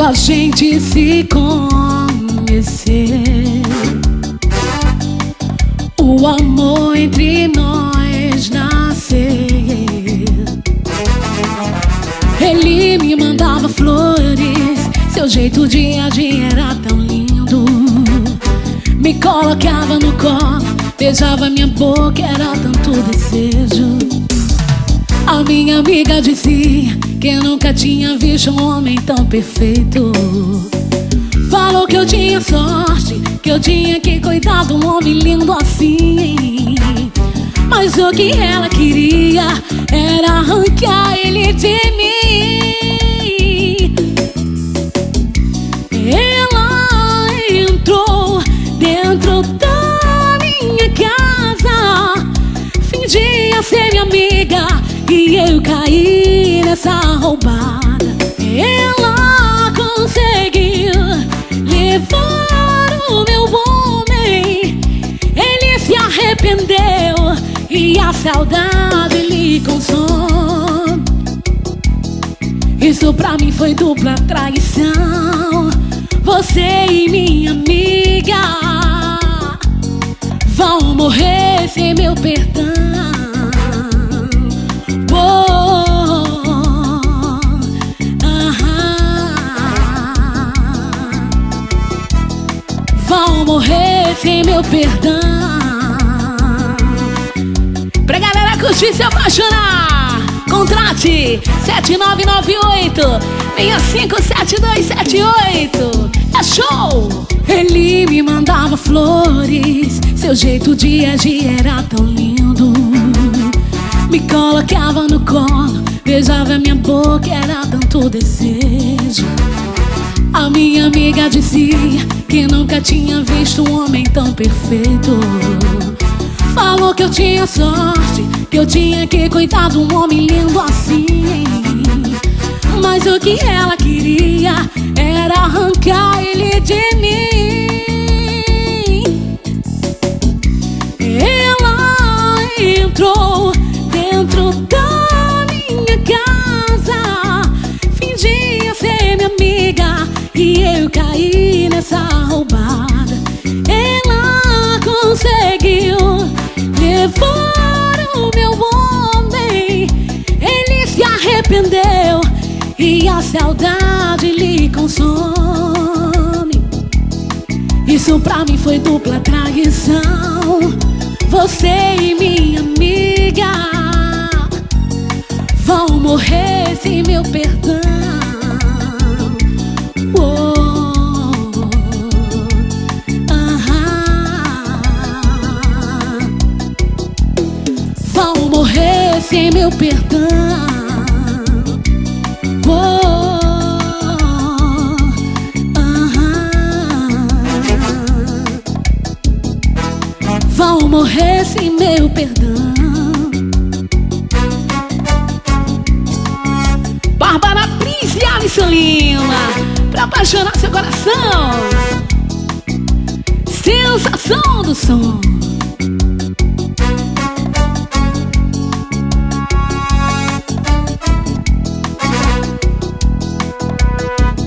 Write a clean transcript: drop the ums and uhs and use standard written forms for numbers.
a gente se conhecer, o amor entre nós nascer. Ele me mandava flores, seu jeito de agir era tão lindo. Me colocava no colo, beijava minha boca, era tanto desejo. A minha amiga dizia que nunca tinha visto um homem tão perfeito. Falou que eu tinha sorte, que eu tinha que cuidar de um homem lindo assim. Mas o que ela queria era arrancar ele de mim. Ela entrou dentro da minha casa, fingia ser minha amiga, e eu caí nessa roubada. Ela conseguiu levar o meu homem, ele se arrependeu e a saudade lhe consome. Isso pra mim foi dupla traição. Você e minha amiga vão morrer sem meu perdão. Vão morrer sem meu perdão. Pra galera curtir e se apaixonar, contrate 7998-657278. É show! Ele me mandava flores, seu jeito de agir era tão lindo. Me colocava no colo, beijava minha boca, era tanto desejo. A minha amiga dizia que nunca tinha visto um homem tão perfeito. Falou que eu tinha sorte, que eu tinha que cuidar de um homem lindo assim. Mas o que ela queria era arrancar ele de mim. Ela entrou dentro da minha casa, fingia ser minha amiga, e eu caí nessa roubada. Ela conseguiu levar o meu homem, ele se arrependeu e a saudade lhe consome. Isso pra mim foi dupla traição. Você e minha amiga vão morrer sem meu perdão. Vão morrer sem meu perdão. Vão morrer sem meu perdão. Bárbara Pris e Alisson Lima, pra apaixonar seu coração. Sensação do som.